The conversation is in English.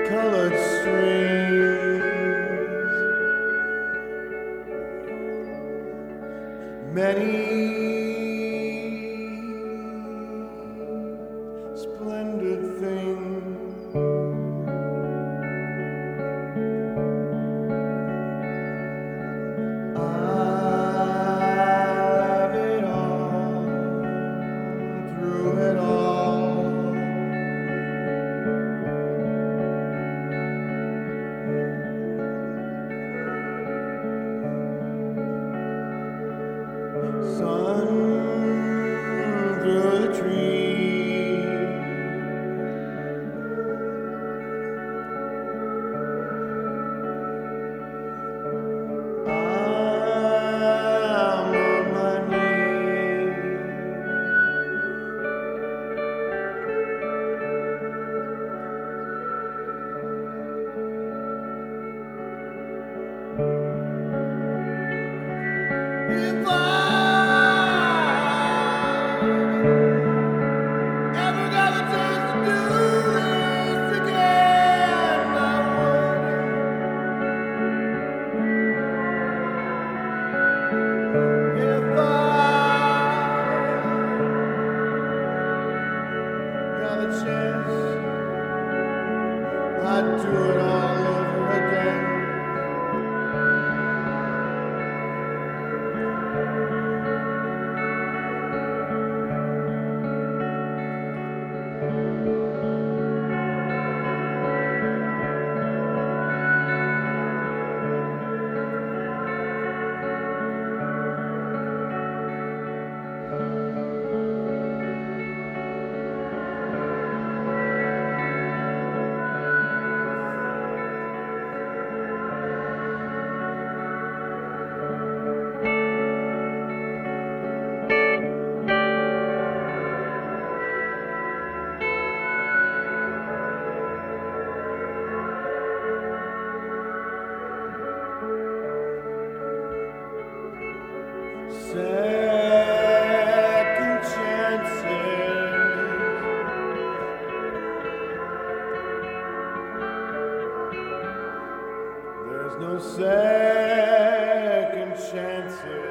colored strings, many splendid things. I love it all, through it all. Sun through the trees, I'm on my knees. If I ever got a chance to do this again, I would. If I got a chance, I'd do it all over again. Second chances, there's no second chances.